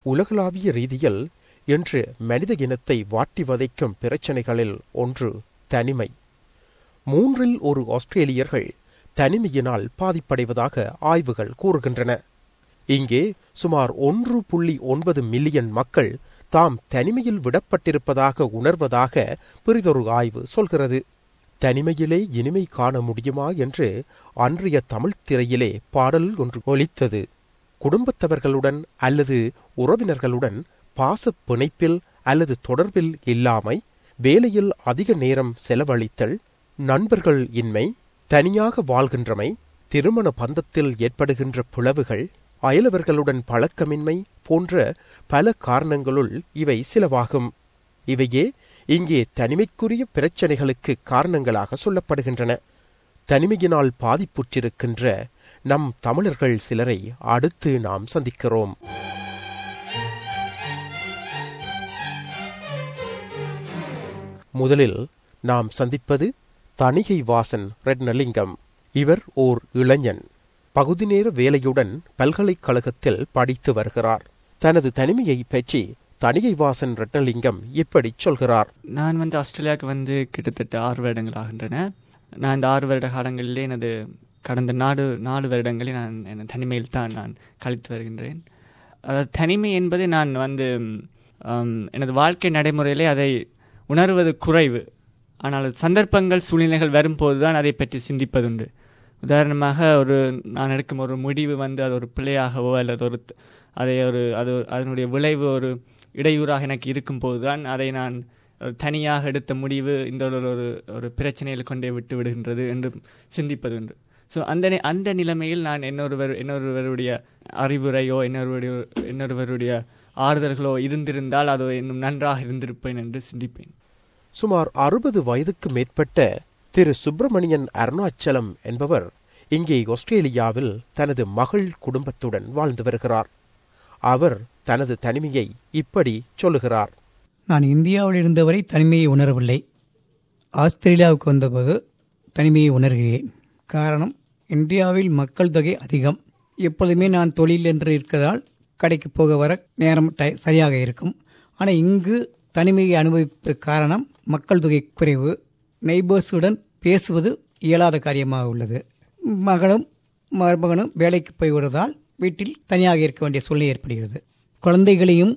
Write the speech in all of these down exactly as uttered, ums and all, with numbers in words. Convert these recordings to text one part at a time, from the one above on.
உலகளாவிய ரீதியில் இன்று மனித இனத்தை வாட்டி வதைக்கும் பிரச்சனைகளில் ஒன்று தனிமை. மூன்றில் ஒரு ஆஸ்திரேலியர்கள் தனிமையினால் பாதிப்படைவதாக ஆய்வுகள் கூறுகின்றன. இங்கே சுமார் ஒன்று புள்ளி ஒன்பது மில்லியன் மக்கள் தாம் தனிமையில் விடப்பட்டிருப்பதாக உணர்வதாக பெரிதொரு ஆய்வு சொல்கிறது. தனிமையிலே இனிமை காண முடியுமா என்று அன்றைய தமிழ் திரையிலே பாடல் ஒன்று ஒலித்தது. குடும்பத்தவர்களுடன் அல்லது உறவினர்களுடன் பாச பிணைப்பில் அல்லது தொடர்பில் இல்லாமை, வேலையில் அதிக நேரம் செலவழித்தல், நண்பர்கள் இன்மை, தனியாக வாழ்கின்றமை, திருமண பந்தத்தில் ஏற்படுகின்ற பிளவுகள், அயலவர்களுடன் பழக்கமின்மை போன்ற பல காரணங்களுள் இவை சிலவாகும். இவையே இங்கே தனிமைக்குரிய பிரச்சனைகளுக்கு காரணங்களாக சொல்லப்படுகின்றன. தனிமையினால் பாதிப்புற்றிருக்கின்ற நம் தமிழர்கள் சிலரை அடுத்து நாம் சந்திக்கிறோம். முதலில் நாம் சந்திப்பது தணிகை வாசன் ரெட்னலிங்கம். இவர் ஓர் இளைஞன். பகுதி நேர வேலையுடன் பல்கலைக்கழகத்தில் படித்து வருகிறார். தனது தனிமையை பற்றி தணிகை வாசன் ரெட்னலிங்கம் இப்படி சொல்கிறார். நான் வந்து ஆஸ்திரேலியாவுக்கு வந்து கிட்டத்தட்ட ஆறு வருடங்கள் ஆகின்றன. நான் இந்த ஆறு வருட காலங்களிலே எனது கடந்த நாடு நாலு வருடங்களில் நான் என் தனிமையில் தான் நான் கழித்து வருகின்றேன். அதாவது தனிமை என்பது நான் வந்து எனது வாழ்க்கை நடைமுறையிலே அதை உணர்வது குறைவு. ஆனால் சந்தர்ப்பங்கள் சூழ்நிலைகள் வரும்போது தான் அதை பற்றி சிந்திப்பதுண்டு. உதாரணமாக ஒரு நான் எடுக்கும் ஒரு முடிவு வந்து அது ஒரு பிழையாகவோ அல்லது ஒரு அதை ஒரு அது அதனுடைய விளைவு ஒரு இடையூறாக எனக்கு இருக்கும்போது தான் அதை நான் தனியாக எடுத்த முடிவு இந்த ஒரு ஒரு பிரச்சனையில் கொண்டே விட்டு விடுகின்றது என்று சிந்திப்பதுண்டு. ஸோ அந்த அந்த நிலைமையில் நான் இன்னொருவர் இன்னொருவருடைய அறிவுரையோ இன்னொருவருடைய இன்னொருவருடைய ஆறுதல்களோ இருந்திருந்தால் அது இன்னும் நன்றாக இருந்திருப்பேன் என்று சிந்திப்பேன். சுமார் அறுபது வயதுக்கு மேற்பட்ட திரு சுப்பிரமணியன் அருணாச்சலம் என்பவர் இங்கே ஆஸ்திரேலியாவில் தனது மகள் குடும்பத்துடன் வாழ்ந்து வருகிறார். அவர் தனது தனிமையை இப்படி சொல்லுகிறார். நான் இந்தியாவில் இருந்தவரை தனிமையை உணரவில்லை. ஆஸ்திரேலியாவுக்கு வந்தபோது தனிமையை உணர்கிறேன். காரணம், இந்தியாவில் மக்கள் தொகை அதிகம். எப்பொழுதுமே நான் தொழில் என்று இருக்கிறதால் கடைக்கு போக வர நேரம் சரியாக இருக்கும். ஆனால் இங்கு தனிமையை அனுபவிப்பது காரணம் மக்கள் தொகை குறைவு. நெய்பர்ஸுடன் பேசுவது இயலாத காரியமாக உள்ளது. மகளும் மருமகனும் வேலைக்கு போய் வருவதால் வீட்டில் தனியாக இருக்க வேண்டிய சூழ்நிலை ஏற்படுகிறது. குழந்தைகளையும்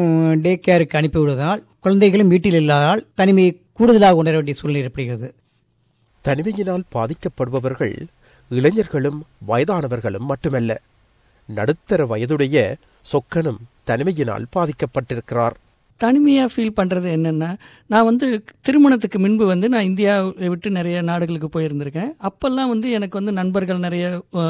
டே கேருக்கு அனுப்பிவிடுவதால் குழந்தைகளும் வீட்டில் இல்லாதால் தனிமையை கூடுதலாக உணர வேண்டிய சூழ்நிலை ஏற்படுகிறது. தனிமையினால் பாதிக்கப்படுபவர்கள் இளைஞர்களும் வயதானவர்களும் மட்டுமல்ல. நடுத்தர வயதுடைய சொக்கனும் தனிமையினால் பாதிக்கப்பட்டிருக்கிறார். தனிமையாக ஃபீல் பண்ணுறது என்னென்னா, நான் வந்து திருமணத்துக்கு முன்பு வந்து நான் இந்தியாவை விட்டு நிறைய நாடுகளுக்கு போயிருந்திருக்கேன். அப்போல்லாம் வந்து எனக்கு வந்து நண்பர்கள் நிறைய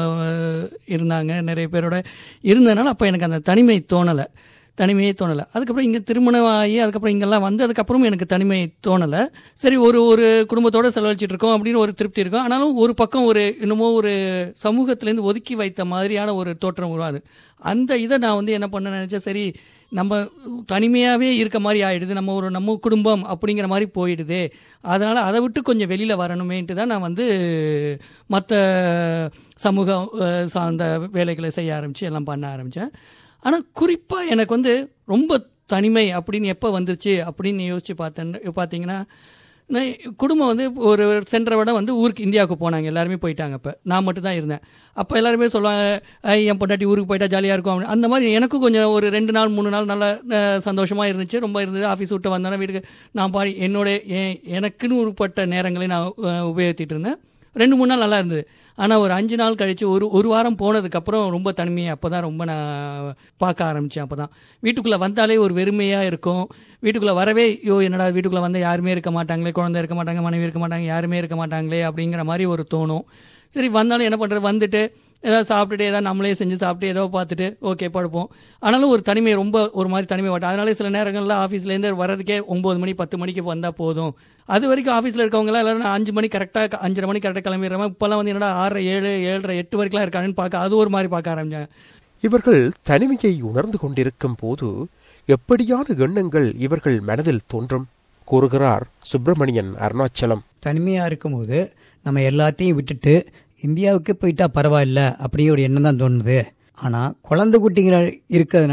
இருந்தாங்க, நிறைய பேரோட இருந்ததுனால அப்போ எனக்கு அந்த தனிமை தோணலை தனிமையே தோணலை. அதுக்கப்புறம் இங்கே திருமணம் ஆகி அதுக்கப்புறம் இங்கெல்லாம் வந்து அதுக்கப்புறமும் எனக்கு தனிமை தோணலை. சரி, ஒரு ஒரு குடும்பத்தோடு செலவழிச்சிட்டு இருக்கோம் அப்படின்னு ஒரு திருப்தி இருக்கும். ஆனாலும் ஒரு பக்கம் ஒரு இன்னமும் ஒரு சமூகத்திலேருந்து ஒதுக்கி வைத்த மாதிரியான ஒரு தோற்றம் உருவாது. அந்த இதை நான் வந்து என்ன பண்ண நினச்சேன், சரி நம்ம தனிமையாகவே இருக்க மாதிரி ஆகிடுது, நம்ம ஒரு நம்ம குடும்பம் அப்படிங்கிற மாதிரி போயிடுது, அதனால் அதை விட்டு கொஞ்சம் வெளியில் வரணுமேன்ட்டு தான் நான் வந்து மற்ற சமூகம் சார்ந்த வேலைகளை செய்ய ஆரம்பித்து எல்லாம் பண்ண ஆரம்பித்தேன். ஆனால் குறிப்பாக எனக்கு வந்து ரொம்ப தனிமை அப்படின்னு எப்போ வந்துச்சு அப்படின்னு யோசித்து பார்த்தேன் பார்த்தீங்கன்னா, குடும்பம் வந்து ஒரு சென்ற விட வந்து ஊருக்கு இந்தியாவுக்கு போனாங்க, எல்லாருமே போயிட்டாங்க. அப்போ நான் மட்டும் தான் இருந்தேன். அப்போ எல்லாருமே சொல்லுவாங்க, என் பொண்டாட்டி ஊருக்கு போயிட்டா ஜாலியாக இருக்கும் அப்படின்னு. அந்த மாதிரி எனக்கும் கொஞ்சம் ஒரு ரெண்டு நாள் மூணு நாள் நல்லா சந்தோஷமாக இருந்துச்சு, ரொம்ப இருந்தது. ஆஃபீஸ் விட்டு வந்தோன்னா வீட்டுக்கு நான் பாடி என்னோட எனக்குன்னு உருப்பட்ட நேரங்களை நான் உபயோகித்துட்டு இருந்தேன். ரெண்டு மூணு நாள் நல்லா இருந்தது. ஆனால் ஒரு அஞ்சு நாள் கழித்து ஒரு ஒரு வாரம் போனதுக்கப்புறம் ரொம்ப தனிமையை அப்போ தான் ரொம்ப நான் பார்க்க ஆரம்பித்தேன். அப்போ தான் வீட்டுக்குள்ளே வந்தாலே ஒரு வெறுமையாக இருக்கும். வீட்டுக்குள்ளே வரவே யோ என்னடா வீட்டுக்குள்ளே வந்தால் யாருமே இருக்க மாட்டாங்களே, குழந்தை இருக்க மாட்டாங்க, மனைவி இருக்க மாட்டாங்க, யாருமே இருக்க மாட்டாங்களே அப்படிங்கிற மாதிரி ஒரு தோணும். சரி, வந்தாலும் என்ன பண்ணுறது, வந்துட்டு ஏதாவது சாப்பிட்டுட்டு ஏதாவது நம்மளே செஞ்சு சாப்பிட்டு ஏதோ பார்த்துட்டு ஓகே படுப்போம். ஆனாலும் ஒரு தனிமை ரொம்ப ஒரு மாதிரி தனிமை வாட்டும். அதனால சில நேரங்களில் ஆஃபீஸ்லேருந்து வரதுக்கே ஒம்பது மணி பத்து மணிக்கு வந்தால் போதும். அது வரைக்கும் ஆஃபீஸில் இருக்கவங்களாம் எல்லோரும் அஞ்சு மணி கரெக்டாக அஞ்சரை மணி கரெக்டாக கிளம்பிடுறாங்க. இப்போல்லாம் வந்து என்னடா ஆறரை ஏழு ஏழரை எட்டு வரைக்கும்லாம் இருக்காங்கன்னு பார்க்க அது ஒரு மாதிரி பார்க்க ஆரம்பிச்சாங்க. இவர்கள் தனிமையை உணர்ந்து கொண்டிருக்கும் போது எப்படியான எண்ணங்கள் இவர்கள் மனதில் தோன்றும் கூறுகிறார் சுப்பிரமணியன் அருணாச்சலம். தனிமையாக இருக்கும்போது நம்ம எல்லாத்தையும் விட்டுட்டு இந்தியாவுக்கு போயிட்டா பரவாயில்ல அப்படியே ஒரு எண்ணம் தான் தோணுது. ஆனால் குழந்தை குட்டிங்க இருக்கிறதுனால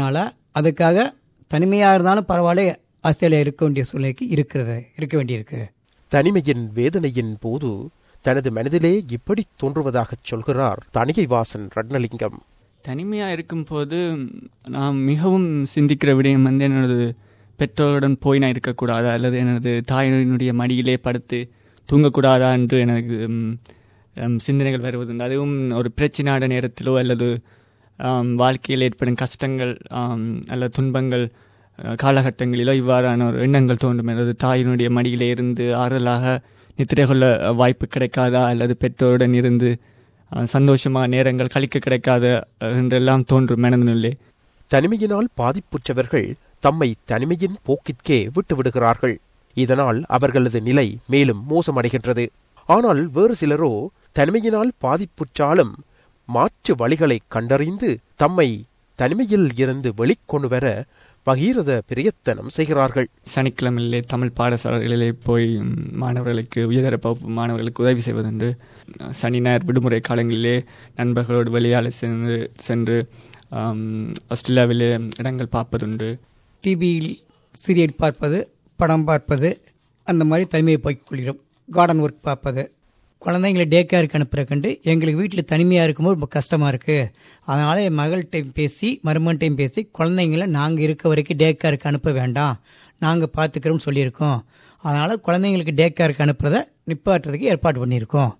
அதுக்காக தனிமையாக இருந்தாலும் பரவாயில்ல ஆஸ்திரேலியா இருக்க வேண்டிய சூழ்நிலைக்கு இருக்கிறது இருக்க வேண்டியிருக்கு. தனிமையின் வேதனையின் போது தனது மனதிலே இப்படி தோன்றுவதாக சொல்கிறார் தணிகை வாசன் ரட்னலிங்கம். தனிமையாக இருக்கும்போது நான் மிகவும் சிந்திக்கிற விடயம் வந்து எனது பெற்றோருடன் போய் நான் இருக்கக்கூடாதா அல்லது எனது தாயினுடைய மடியிலே படுத்து தூங்கக்கூடாதா என்று எனக்கு சிந்தனைகள் வருவதுண்டு. அதுவும் ஒரு பிரச்சனையான நேரத்திலோ அல்லது வாழ்க்கையில் ஏற்படும் கஷ்டங்கள் அல்லது துன்பங்கள் காலகட்டங்களிலோ இவ்வாறான ஒரு எண்ணங்கள் தோன்றும். எனது தாயினுடைய மடியிலே இருந்து ஆறுதலாக நித்திரை கொள்ள வாய்ப்பு கிடைக்காதா அல்லது பெற்றோருடன் இருந்து சந்தோஷமாக நேரங்கள் கழிக்க கிடைக்காத என்றெல்லாம் தோன்றும் மனதினுள்ளே. தனிமையினால் பாதிப்புற்றவர்கள் தம்மை தனிமையின் போக்கிற்கே விட்டுவிடுகிறார்கள். இதனால் அவர்களது நிலை மேலும் மோசமடைகின்றது. ஆனால் வேறு சிலரோ தனிமையினால் பாதிப்புற்றாலும் மாற்று வழிகளை கண்டறிந்து தம்மை தனிமையில் இருந்து வெளிக்கொண்டு வர பகீரத பிரயத்தனம் செய்கிறார்கள். சனிக்கிழமையிலே தமிழ் பாடசாலைகளிலே போய் மாணவர்களுக்கு உயர்தர வகுப்பு மாணவர்களுக்கு உதவி செய்வதுண்டு. சனி ஞாயிறு விடுமுறை காலங்களிலே நண்பர்களோடு வெளியால் சென்று சென்று ஆஸ்திரேலியாவிலே இடங்கள் பார்ப்பதுண்டு. டிவியில் சீரியல் பார்ப்பது, படம் பார்ப்பது, அந்த மாதிரி தனிமையை போய்க் கொள்கிறோம். கார்டன் ஒர்க் பார்ப்பது, குழந்தைங்களை டே கேருக்கு அனுப்புகிற கண்டு எங்களுக்கு வீட்டில் தனிமையாக இருக்கும்போது ரொம்ப கஷ்டமாக இருக்குது. அதனால் என் மகள்கிட்டையும் பேசி மருமன்ட்டையும் பேசி குழந்தைங்கள நாங்கள் இருக்க வரைக்கும் டே கேருக்கு அனுப்ப வேண்டாம், நாங்கள் பார்த்துக்கிறோம்னு சொல்லியிருக்கோம். அதனால் குழந்தைங்களுக்கு டே கேருக்கு அனுப்புறதை நிப்பாட்டுறதுக்கு ஏற்பாடு பண்ணியிருக்கோம்.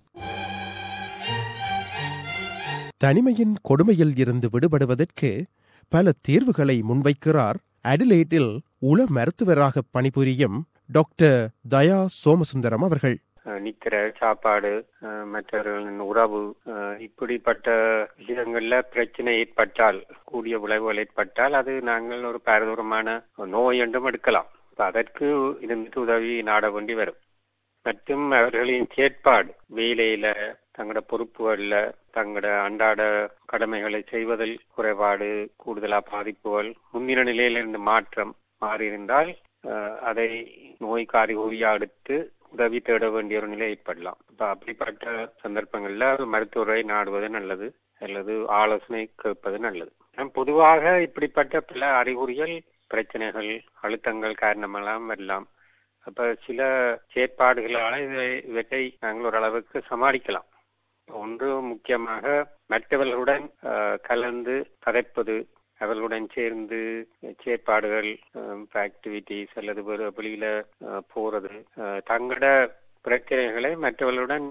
தனிமையின் கொடுமையில் இருந்து விடுபடுவதற்கு பல தீர்வுகளை முன்வைக்கிறார் அடிலேட்டில் உள மருத்துவராக பணிபுரியும் டாக்டர் தயா சோமசுந்தரம் அவர்கள். நித்திரை, சாப்பாடு, மற்றவர்களின் உறவு, இப்படிப்பட்ட விஷயங்கள்ல பிரச்சனை ஏற்பட்டால், கூடிய விளைவுகள் ஏற்பட்டால் அது நாங்கள் ஒரு பாரதூரமான நோய் என்றும் எடுக்கலாம். அதற்கு இருந்து உதவி நாட வேண்டி வரும். மற்றும் அவர்களின் செயற்பாடு, வேலையில தங்களோட பொறுப்புகள்ல தங்களோட அன்றாட கடமைகளை செய்வதில் குறைபாடு, கூடுதலா பாதிப்புகள், முந்தின நிலையிலிருந்து மாற்றம் மாறியிருந்தால் அதை நோய்க்கு அறிகுறியா எடுத்து உதவி தேட வேண்டிய ஒரு நிலை ஏற்படலாம். இப்ப அப்படிப்பட்ட சந்தர்ப்பங்கள்ல மருத்துவரை நாடுவது நல்லது அல்லது ஆலோசனை கேட்பது நல்லது. பொதுவாக இப்படிப்பட்ட பல அறிகுறிகள், பிரச்சனைகள், அழுத்தங்கள் காரணமெல்லாம் வரலாம். அப்ப சில செயற்பாடுகளால இதை இவற்றை நாங்கள் ஓரளவுக்கு சமாளிக்கலாம். ஒன்று முக்கியமாக மற்றவர்களுடன் கலந்து கதைப்பது, அவர்களுடன் சேர்ந்து செயற்பாடுகள், ஆக்டிவிட்டிஸ் அல்லது வெளியில போறது, தங்களோட பிரச்சனைகளை மற்றவர்களுடன்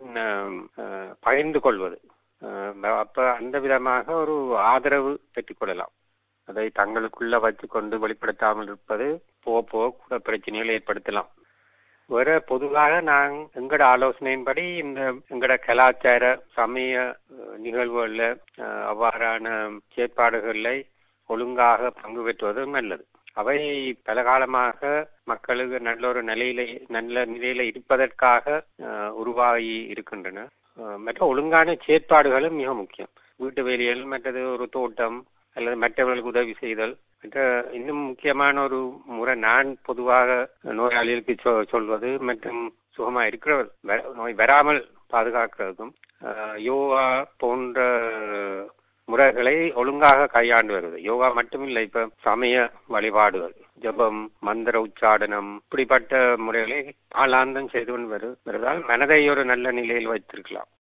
பகிர்ந்து கொள்வது. அப்ப அந்த விதமாக ஒரு ஆதரவு பெற்றுக் கொள்ளலாம். அதை தங்களுக்குள்ள வச்சு கொண்டு வெளிப்படுத்தாமல் இருப்பது போக போக கூட பிரச்சனைகளை ஏற்படுத்தலாம். வேற பொதுவாக நாங் எங்கட ஆலோசனையின்படி இந்த எங்கட கலாச்சார சமய நிகழ்வுகள்ல அவ்வாறான செயற்பாடுகளை ஒழுங்காக பங்கு பெற்றுவது நல்லது. அவை பல காலமாக மக்களுக்கு நல்ல ஒரு நிலையில நல்ல நிலையில இருப்பதற்காக உருவாகி இருக்கின்றன. மற்ற ஒழுங்கான செயற்பாடுகளும் மிக முக்கியம். வீட்டு வேலைகள், மற்றது ஒரு தோட்டம் அல்லது மற்றவர்களுக்கு உதவி செய்தல். மற்ற இன்னும் முக்கியமான ஒரு முறை நான் பொதுவாக நோயாளிகளுக்கு சொல்வது மற்றும் சுகமா இருக்கிறவர் நோய் வராமல் பாதுகாக்கிறதுக்கும் யோகா போன்ற முறைகளை ஒழுங்காக கையாண்டு வருவது. யோகா மட்டுமில்லை, இப்ப சமய வழிபாடுகள், ஜபம், மந்திர உச்சாடனம், இப்படிப்பட்ட முறைகளை ஆளாந்தம் செய்து கொண்டு வருவதால் மனதை ஒரு நல்ல நிலையில் வைத்திருக்கலாம்.